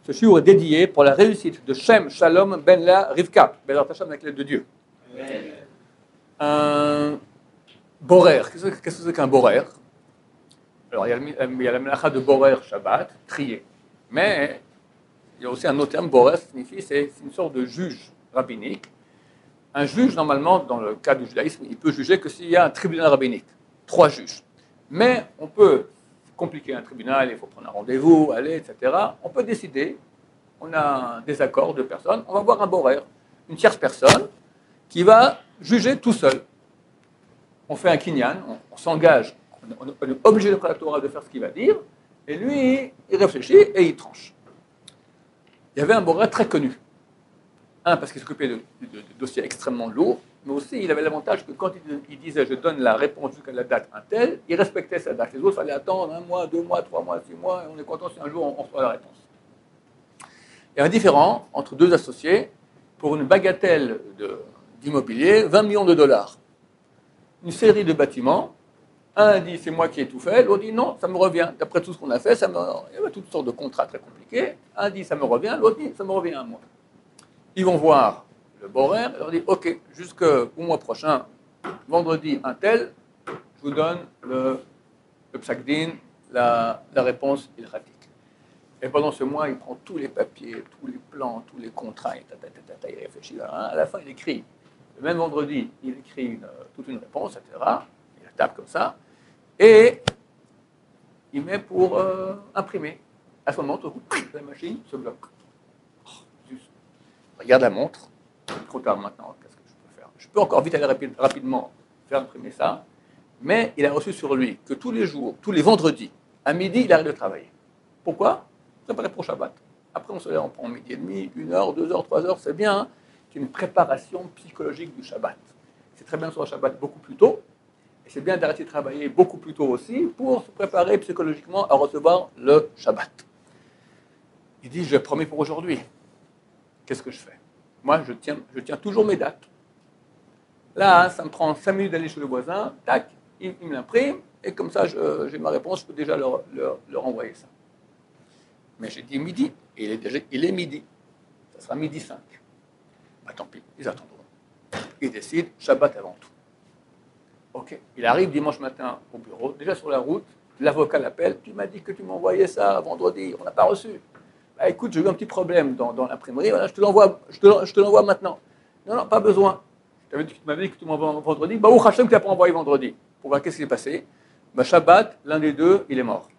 Ce shiur est dédié pour la réussite de Shem Shalom Ben La Rivka, Ben Hashem avec l'aide de Dieu. Un borer, qu'est-ce que c'est qu'un borer? Alors, il y a la melacha de borer Shabbat, trier. Mais il y a aussi un autre terme, borer, signifie, c'est une sorte de juge rabbinique. Un juge, normalement, dans le cas du judaïsme, il peut juger que s'il y a un tribunal rabbinique, 3 juges. Mais on peut compliquer un tribunal, il faut prendre un rendez-vous, aller, etc. On peut décider, on a un désaccord de personnes, on va voir un borer, une tierce personne, qui va juger tout seul. On fait un kinyan, on s'engage, on est obligé d'après la Torah de faire ce qu'il va dire, et lui, il réfléchit et il tranche. Il y avait un borer très connu. Un, parce qu'il s'occupait de dossiers extrêmement lourds, mais aussi il avait l'avantage que quand il disait je donne la réponse jusqu'à la date un tel, il respectait sa date. Les autres, il fallait attendre 1 mois, 2 mois, 3 mois, 6 mois, et on est content si un jour on reçoit la réponse. Il y a un différent entre 2 associés pour une bagatelle d'immobilier, 20 millions de dollars. Une série de bâtiments, un dit c'est moi qui ai tout fait, l'autre dit non, ça me revient. D'après tout ce qu'on a fait, il y avait toutes sortes de contrats très compliqués. Un dit ça me revient, l'autre dit ça me revient à moi. Ils vont voir le borer et leur dit ok, jusqu'au mois prochain, vendredi un tel, je vous donne le psakdin, la réponse ilratique. Et pendant ce mois, il prend tous les papiers, tous les plans, tous les contrats, il réfléchit. À la fin, il écrit. Le même vendredi, il écrit toute une réponse, etc. Il la tape comme ça. Et il met pour imprimer. À ce moment, tout coup, la machine se bloque. Regarde la montre. C'est trop tard maintenant. Qu'est-ce que je peux faire? Je peux encore vite aller rapidement faire imprimer ça. Mais il a reçu sur lui que tous les jours, tous les vendredis, à midi, il arrête de travailler. Pourquoi? Préparer pour Shabbat. Après, on se lève, on prend midi et demi, 1 heure, 2 heures, 3 heures, c'est bien. Hein, c'est une préparation psychologique du Shabbat. C'est très bien sur le Shabbat beaucoup plus tôt. Et c'est bien d'arrêter de travailler beaucoup plus tôt aussi pour se préparer psychologiquement à recevoir le Shabbat. Il dit, je promets pour aujourd'hui. Qu'est-ce que je fais? Moi, je tiens toujours mes dates. Là, ça me prend 5 minutes d'aller chez le voisin, tac, il me l'imprime, et comme ça, j'ai ma réponse, je peux déjà leur envoyer ça. Mais j'ai dit midi, et il est midi. Ça sera midi 5. Bah tant pis, ils attendront. Ils décident, Shabbat avant tout. Ok, il arrive dimanche matin au bureau, déjà sur la route, l'avocat l'appelle, tu m'as dit que tu m'envoyais ça vendredi, on n'a pas reçu. Bah écoute, j'ai eu un petit problème dans l'imprimerie, voilà, je te l'envoie maintenant. Non, pas besoin. Tu m'avais dit que tu m'envoies vendredi, bah ou Hachem tu n'as pas envoyé vendredi. Pourquoi? Qu'est-ce qui s'est passé? Bah Shabbat, l'un des deux, il est mort.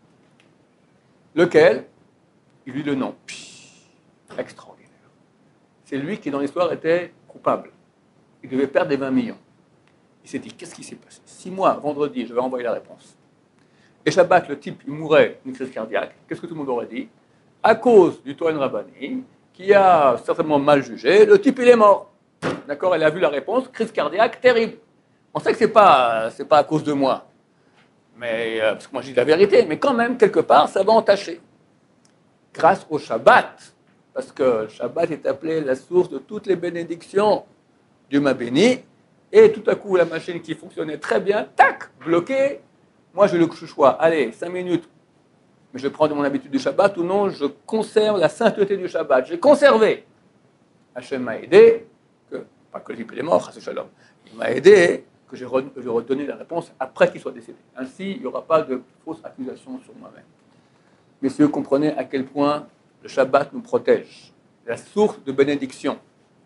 Lequel? Il lui dit le nom. Extraordinaire. C'est lui qui, dans l'histoire, était coupable. Il devait perdre les 20 millions. Il s'est dit, qu'est-ce qui s'est passé? 6 mois, vendredi, je vais envoyer la réponse. Et Shabbat, le type, il mourait d'une crise cardiaque. Qu'est-ce que tout le monde aurait dit? À cause du Tohen Rabbani, qui a certainement mal jugé, le type, il est mort. D'accord? Elle a vu la réponse, crise cardiaque, terrible. On sait que c'est pas à cause de moi. Mais, parce que moi, je dis la vérité. Mais quand même, quelque part, ça va entacher. Grâce au Shabbat, parce que le Shabbat est appelé la source de toutes les bénédictions. Dieu m'a béni, et tout à coup, la machine qui fonctionnait très bien, tac, bloquée. Moi, j'ai le choix, allez, 5 minutes, mais je prends de mon habitude du Shabbat, ou non, je conserve la sainteté du Shabbat. J'ai conservé. Hachem m'a aidé, pas que le type est mort, il m'a aidé, que j'ai redonné la réponse après qu'il soit décédé. Ainsi, il n'y aura pas de fausses accusations sur moi-même. Messieurs, comprenez à quel point le Shabbat nous protège. La source de bénédiction.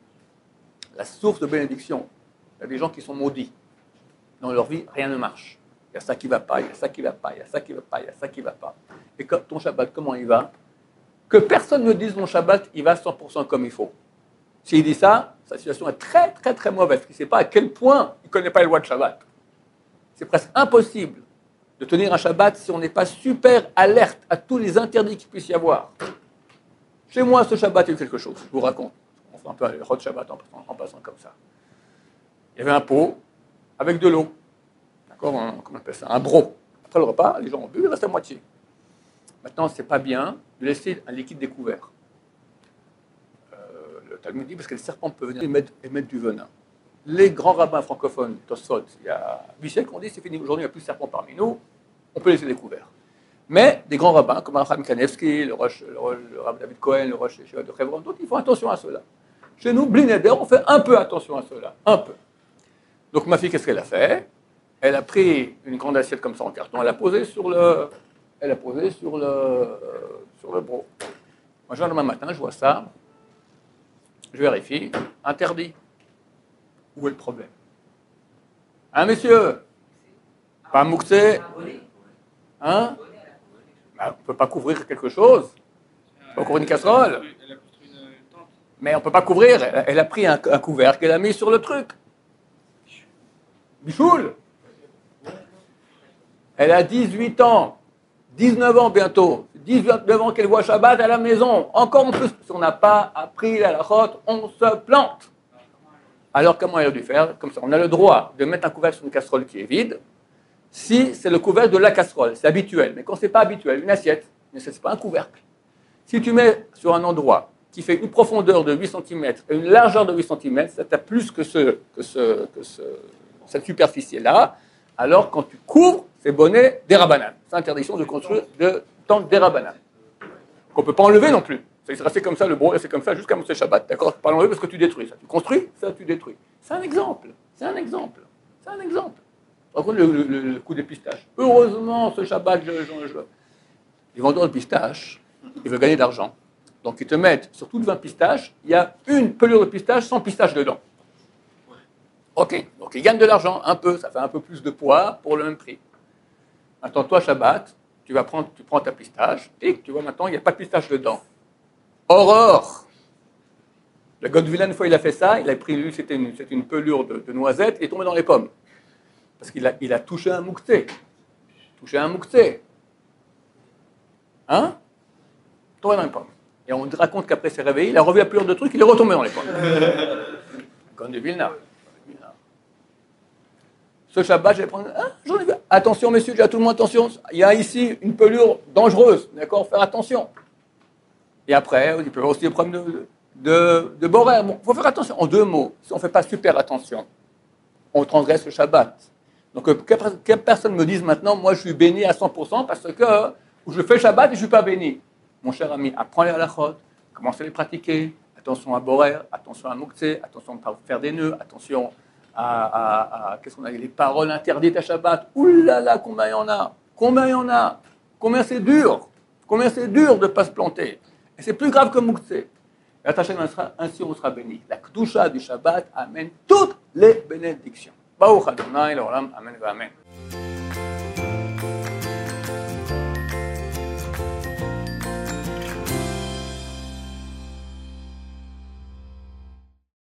La source de bénédiction. Il y a des gens qui sont maudits. Dans leur vie, rien ne marche. Il y a ça qui ne va pas, il y a ça qui ne va pas, il y a ça qui ne va pas, il y a ça qui ne va pas. Et quand ton Shabbat, comment il va? Que personne ne dise mon Shabbat, il va 100% comme il faut. S'il dit ça, sa situation est très, très, très mauvaise. Il ne sait pas à quel point il ne connaît pas les lois de Shabbat. C'est presque impossible de tenir un Shabbat si on n'est pas super alerte à tous les interdits qu'il puisse y avoir. Chez moi, ce Shabbat, il y a eu quelque chose, je vous raconte. On fait un peu le Hot Shabbat en passant comme ça. Il y avait un pot avec de l'eau. D'accord? Comment on appelle ça? Un broc. Après le repas, les gens ont bu, il reste à moitié. Maintenant, ce n'est pas bien de laisser un liquide découvert. Le Talmud dit parce que les serpents peuvent venir émettre du venin. Les grands rabbins francophones, Tosfot, il y a 8 siècles, ont dit c'est fini, aujourd'hui il n'y a plus de serpents parmi nous, on peut laisser découvert. Mais des grands rabbins, comme Racham Kanevski, le Rav David Cohen, le Rosh Yeshiva de Hebron, d'autres, ils font attention à cela. Chez nous, Bli Neder, on fait un peu attention à cela, un peu. Donc ma fille, qu'est-ce qu'elle a fait? Elle a pris une grande assiette comme ça en carton, elle a posé sur le bro. Moi, le lendemain matin, je vois ça, je vérifie, interdit. Où est le problème? Hein, messieurs? Pas mouxé? Hein? Ben, on ne peut pas couvrir quelque chose. On peut couvrir une casserole. Elle a construit une tente. Mais on ne peut pas couvrir. Elle a pris un couvercle qu'elle a mis sur le truc. Bichoul. Elle a 18 ans. 19 ans bientôt. 19 ans qu'elle voit Shabbat à la maison. Encore en plus, si on n'a pas appris la halachot, on se plante. Alors comment elle a dû faire? Comme ça, on a le droit de mettre un couvercle sur une casserole qui est vide. Si c'est le couvercle de la casserole, c'est habituel. Mais quand ce n'est pas habituel, une assiette, mais ce n'est pas un couvercle. Si tu mets sur un endroit qui fait une profondeur de 8 cm et une largeur de 8 cm, ça t'a plus que cette superficie-là, alors quand tu couvres, c'est bonnet des rabanan. C'est interdiction de construire de tente des rabanan. Qu'on ne peut pas enlever non plus. Ça s'est resté comme ça, le bro, c'est comme ça jusqu'à Moshe Shabbat. D'accord? Pas l'enlever parce que tu détruis ça. Tu construis, ça tu détruis. C'est un exemple. C'est un exemple. C'est un exemple. Par contre, le coup des pistaches. Heureusement, ce Shabbat, les vendeurs de pistaches, ils veulent gagner de l'argent. Donc, ils te mettent sur toutes 20 pistaches, il y a une pelure de pistache sans pistache dedans. Ok, donc ils gagnent de l'argent, un peu, ça fait un peu plus de poids pour le même prix. Maintenant, toi, Shabbat, tu prends ta pistache, et tu vois maintenant, il n'y a pas de pistache dedans. Aurore! Le Godwillan, une fois, il a fait ça, il a pris, lui, c'était une pelure de noisettes, et est tombé dans les pommes. Parce qu'il a touché un mouktsé. Touché un mouktsé. Hein? Tombé dans les pommes. Et on raconte qu'après s'est réveillé, il a revu la pelure de trucs, il est retombé dans les pommes. Comme de Vilna. Ce Shabbat, je vais prendre. Ah, j'en ai vu. Attention, messieurs, j'ai à tout le monde attention. Il y a ici une pelure dangereuse. D'accord? Faire attention. Et après, il peut y avoir aussi des problèmes de boraire. Bon, il faut faire attention. En deux mots, si on ne fait pas super attention, on transgresse le Shabbat. Donc, que personne me dise maintenant, moi, je suis béni à 100% parce que je fais Shabbat et je ne suis pas béni. Mon cher ami, apprends les halachot, commence à les pratiquer. Attention à borer, attention à mouktsé, attention à ne pas faire des nœuds, attention qu'est-ce qu'on a, les paroles interdites à Shabbat. Ouh là là, combien il y en a? Combien il y en a? Combien c'est dur? Combien c'est dur de ne pas se planter? Et c'est plus grave que mouktsé. Ainsi on sera béni. La Kedusha du Shabbat amène toutes les bénédictions. Baruch Adonai, l'olam, amen, amen.